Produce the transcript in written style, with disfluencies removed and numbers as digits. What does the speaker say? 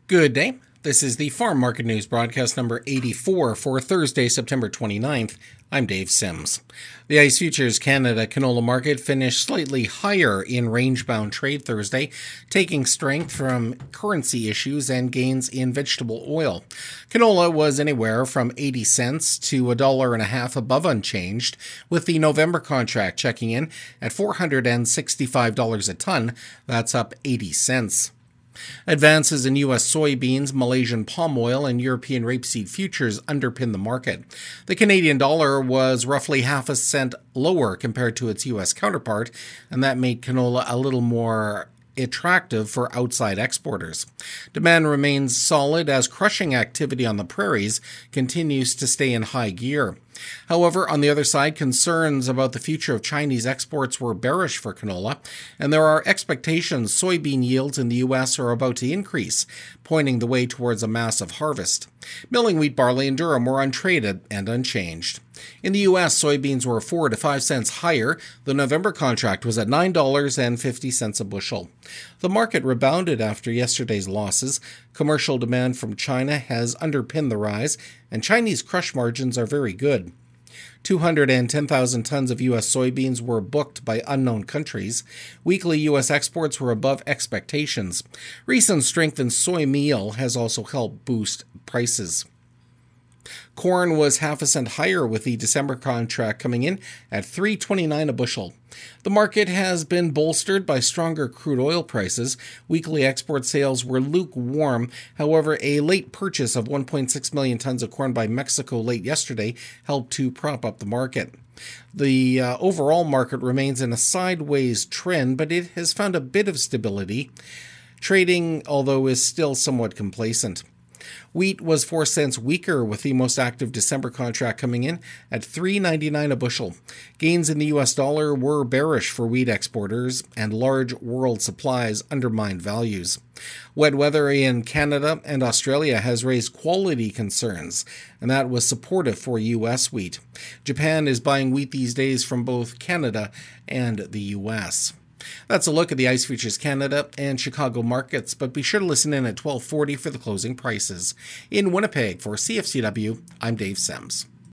Good day. This is the Farm Market News broadcast number 84 for Thursday, September 29th. I'm Dave Sims. The ICE Futures Canada canola market finished slightly higher in range-bound trade Thursday, taking strength from currency issues and gains in vegetable oil. Canola was anywhere from 80 cents to $1.50 above unchanged, with the November contract checking in at $465 a ton. That's up 80 cents. Advances in U.S. soybeans, Malaysian palm oil, and European rapeseed futures underpin the market. The Canadian dollar was roughly half a cent lower compared to its U.S. counterpart, and that made canola a little more attractive for outside exporters. Demand remains solid as crushing activity on the prairies continues to stay in high gear. However, on the other side, concerns about the future of Chinese exports were bearish for canola, and there are expectations soybean yields in the U.S. are about to increase, pointing the way towards a massive harvest. Milling wheat, barley, and durum were untraded and unchanged. In the U.S., soybeans were 4 to 5 cents higher. The November contract was at $9.50 a bushel. The market rebounded after yesterday's losses. Commercial demand from China has underpinned the rise, and Chinese crush margins are very good. 210,000 tons of U.S. soybeans were booked by unknown countries. Weekly U.S. exports were above expectations. Recent strength in soy meal has also helped boost prices. Corn was half a cent higher with the December contract coming in at $3.29 a bushel. The market has been bolstered by stronger crude oil prices. Weekly export sales were lukewarm. However, a late purchase of 1.6 million tons of corn by Mexico late yesterday helped to prop up the market. The overall market remains in a sideways trend, but it has found a bit of stability. Trading, although, is still somewhat complacent. Wheat was 4 cents weaker with the most active December contract coming in at $3.99 a bushel. Gains in the U.S. dollar were bearish for wheat exporters, and large world supplies undermined values. Wet weather in Canada and Australia has raised quality concerns, and that was supportive for U.S. wheat. Japan is buying wheat these days from both Canada and the U.S. That's a look at the ICE Futures Canada and Chicago markets, but be sure to listen in at 12:40 for the closing prices. In Winnipeg for CFCW, I'm Dave Sims.